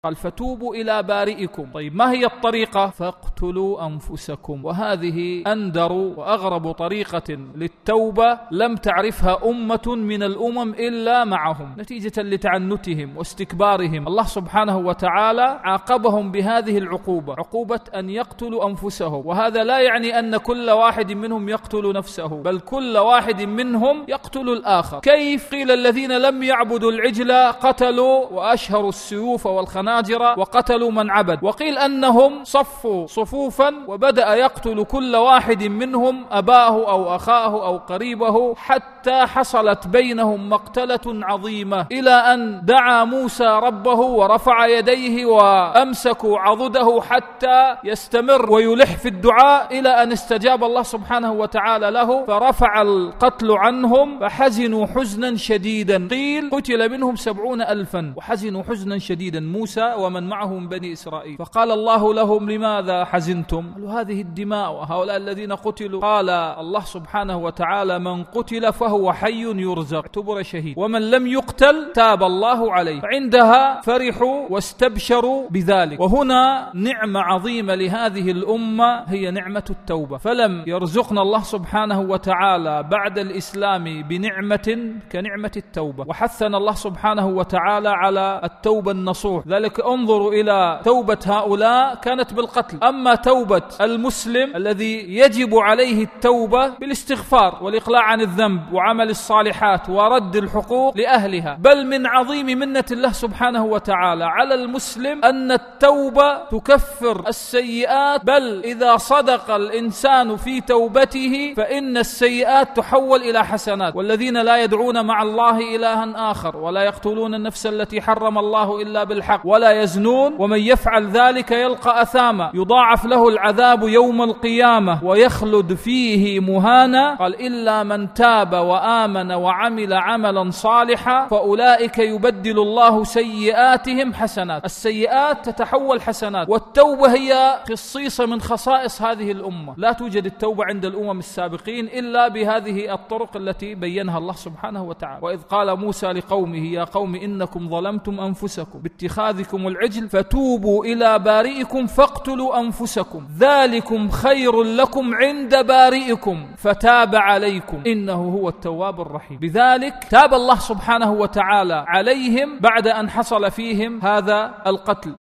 قال فتوبوا إلى بارئكم. طيب ما هي الطريقة؟ فاقتلوا أنفسكم. وهذه أندر وأغرب طريقة للتوبة لم تعرفها أمة من الأمم إلا معهم، نتيجة لتعنتهم واستكبارهم. الله سبحانه وتعالى عاقبهم بهذه العقوبة، عقوبة أن يقتلوا أنفسهم. وهذا لا يعني أن كل واحد منهم يقتل نفسه، بل كل واحد منهم يقتل الآخر. كيف؟ قيل الذين لم يعبدوا العجل قتلوا وأشهروا السيوف والخناجر وقتلوا من عبد. وقيل أنهم صفوا صفوفا وبدأ يقتل كل واحد منهم أباه أو أخاه أو قريبه، حتى حصلت بينهم مقتلة عظيمة، إلى أن دعا موسى ربه ورفع يديه وأمسكوا عضده حتى يستمر ويلح في الدعاء، إلى أن استجاب الله سبحانه وتعالى له فرفع القتل عنهم، فحزنوا حزنا شديدا. قيل قتل منهم 70,000 وحزنوا حزنا شديدا، موسى ومن معه من بني إسرائيل. فقال الله لهم لماذا حزنتم؟ قالوا هذه الدماء وهؤلاء الذين قتلوا. قال الله سبحانه وتعالى من قتل فهو حي يرزق، اعتبر شهيد، ومن لم يقتل تاب الله عليه. فعندها فرحوا واستبشروا بذلك. وهنا نعمة عظيمة لهذه الأمة هي نعمة التوبة، فلم يرزقنا الله سبحانه وتعالى بعد الإسلام بنعمة كنعمة التوبة، وحثنا الله سبحانه وتعالى على التوبة النصوح. ذلك انظروا إلى توبة هؤلاء كانت بالقتل، أما توبة المسلم الذي يجب عليه التوبة بالاستغفار والإقلاع عن الذنب وعمل الصالحات ورد الحقوق لأهلها. بل من عظيم منة الله سبحانه وتعالى على المسلم أن التوبة تكفر السيئات، بل إذا صدق الإنسان في توبته فإن السيئات تحول إلى حسنات. والذين لا يدعون مع الله إلها آخر ولا يقتلون النفس التي حرم الله إلا بالحق ولا يزنون ومن يفعل ذلك يلقى أثاما يضاعف له العذاب يوم القيامة ويخلد فيه مهانا. قال إلا من تاب وآمن وعمل عملا صالحا فأولئك يبدل الله سيئاتهم حسنات. السيئات تتحول حسنات، والتوبة هي خصيصة من خصائص هذه الأمة. لا توجد التوبة عند الأمم السابقين إلا بهذه الطرق التي بينها الله سبحانه وتعالى. وإذ قال موسى لقومه يا قوم إنكم ظلمتم أنفسكم باتخاذكم العجل فتوبوا إلى بارئكم فاقتلوا أنفسكم ذلكم خير لكم عند بارئكم فتاب عليكم إنه هو التواب الرحيم. بذلك تاب الله سبحانه وتعالى عليهم بعد أن حصل فيهم هذا القتل.